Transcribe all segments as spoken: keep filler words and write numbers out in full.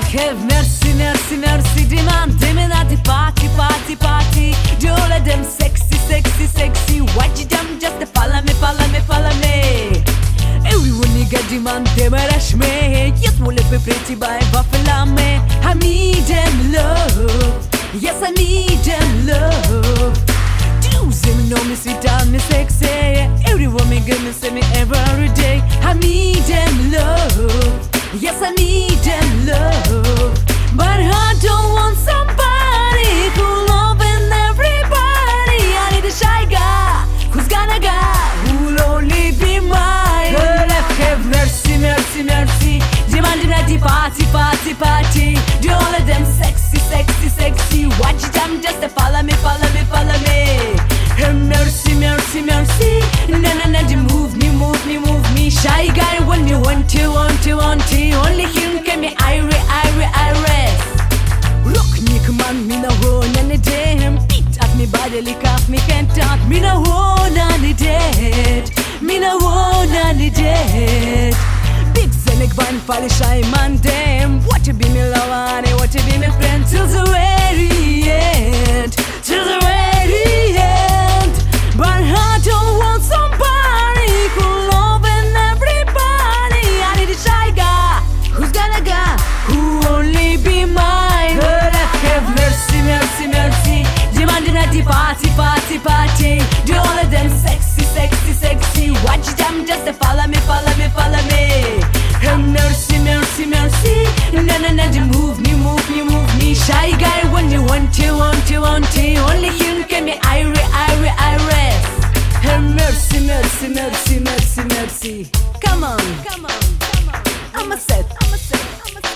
have mercy, mercy, mercy. Demand, demand at the party, party, party. Do all of them sexy, sexy, sexy. Watch them just follow me, follow me, follow me. Everyone nigga demand them rush me. Yes, will be pretty by buffalo me. I need them love. Yes, I need them love. Do say me know me sweet and me sexy. Everyone me give me say me every day. I need them love. Yes, I need them love. But I don't want somebody who loving everybody. I need a shy guy who's gonna go, who'll only be mine. Girl, have mercy, mercy, mercy. Demanding at the party, party, party. Do all of them sexy, sexy, sexy. Watch them just to follow me, follow me, follow me. Have mercy, mercy, mercy. Na na na, move me, move me, move me. Shy guy when you want to, want to, want to. Only him can me ire, ire, ire. Look, Nick man, me no run any damn. Beat at me body, lick off me can't talk. Me no run any dead. Me no run any dead. Big Zenek van fall shy man damn. What you be me lover, and what you be me friend till the very end, till the very end. But I don't want somebody who loving everybody. I need a shy guy who's gonna go, who only be mine. Girl, have mercy, mercy, mercy. Demanding at the party, party, party. Do all of them sexy, sexy, sexy. Watch them just to follow me, follow me, follow me. Have mercy, mercy, mercy. Na na na, move me, move me, move me. Shy guy when you want to, want to, want to. Only him can be ire, ire, ire. Have mercy, mercy, mercy, mercy, mercy. Come on, come on, come on. I'm a set, I'm a set, I'm a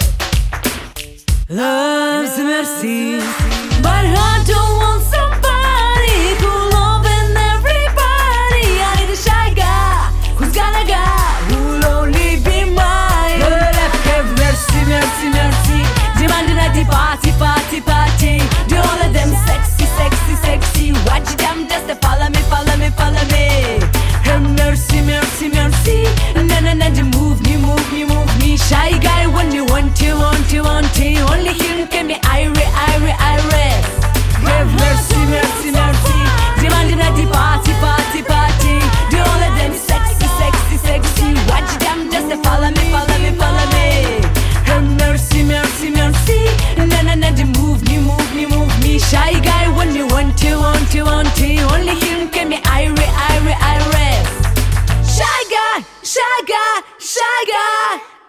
set. Love's mercy, but I don't want somebody who loving everybody. I need a shy guy who's gonna go, who'll only be mine. Girl, have mercy, mercy, mercy. Demanding at the party, party, party. Do all of them sexy, sexy, sexy. Watch them just to follow me, follow me, follow me. Have mercy, mercy, mercy. Na na na, move me, move me, move me. Shy guy when you want to, want to, want to. Only him can be ire, ire, ire. Have mercy, mercy, mercy. Demanding at the party, party, party. Do all of them sexy, sexy, sexy. Watch them just to follow me, follow me, follow me. Have mercy, mercy, mercy. Na na na, move me, move me, move me. Shy guy when you want to, want to, want to. Only him can be ire, ire, ire. Shy guy, shy guy, shy guy.